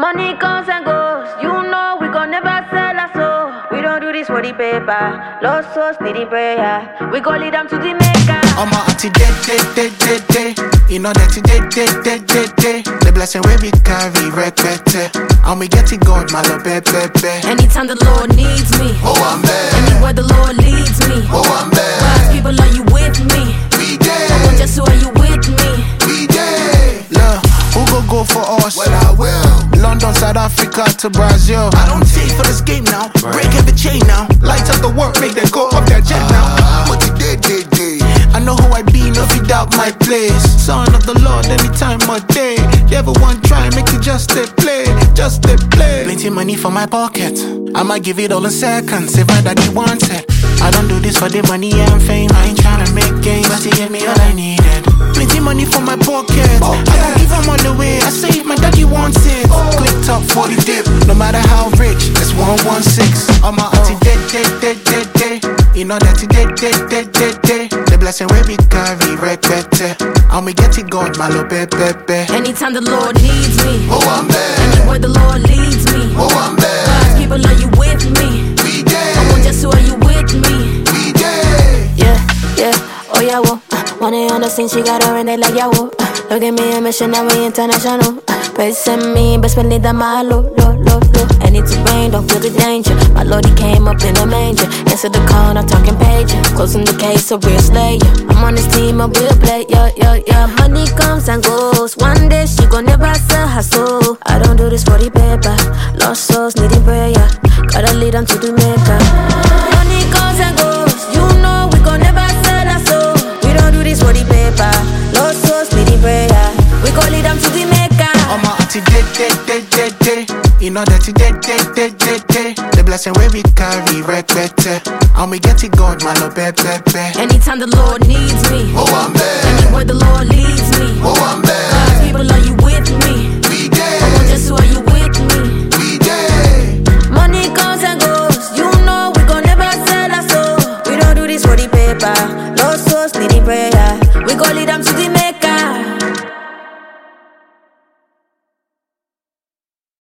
Money comes and goes, you know we gon' never sell our soul. We don't do this for the paper, lost souls need the prayer. We gon' lead them to the maker. I'm a auntie day. You know that day. The blessing where we carry requete. And we get it God, my love, baby. Anytime the Lord needs me, Oh, I'm there. anywhere the Lord leads me. Oh, I'm there. God's people, are you with me? We there. I want just who are you with me? We there. Look, who go for us? Well, I will. London, South Africa to Brazil. I don't take for this game now. Break every chain now. Light up the work, make them go up their jet now. But you did. I know who I be, no fit out my place. Son of the Lord, anytime of day. Devil one try, make it just a play. Plenty money for my pocket. I'ma give it all in seconds if my daddy wants it. I don't do this for the money and fame. I ain't tryna make gains, but he gave me all I needed. Plenty money for my pocket. I don't give him all the way. I say if my daddy wants it. Click top 40 dip. No matter how rich, it's 116. I'm a auntie day. You know that day. The blessing where we carry requete. And we get it God, my love, baby. Anytime the Lord needs me, Oh, I'm there. anywhere the Lord leads me. Oh, I'm there. God's people, are you with me? We there. I want just who are you with me? We there. Yeah, oh yeah, whoa. Money on the scene, she got her and they like, yeah, whoa. Look at me, I'm missionary international. Praising me, best believe that my low. Any terrain, don't feel the danger. My Lord, he came up in a manger. Answer the call, not talking pager. Closing the case, a real slayer. I'm on this team, a real play, yeah. Money comes and goes. One day she gon' never sell her soul. I don't do this for the paper. Lost souls needing prayer. Gotta lead them to the maker. Money comes and goes. You know we gon' never sell our soul. We don't do this for the paper. Lost souls needing prayer. We gon' lead them to the maker. I'm a auntie day. You know that day. The blessing where we carry requete. And we get it God, my love, baby. Anytime the Lord needs me, Oh, I'm there. anywhere the Lord leads me. Oh, I'm there. God's people, are you with me? We I there. want just who are you with me? We there. Money comes and goes, you know we gon' never sell our soul. We don't do this for the paper, lost souls needing prayer. We gon' lead them to the maker.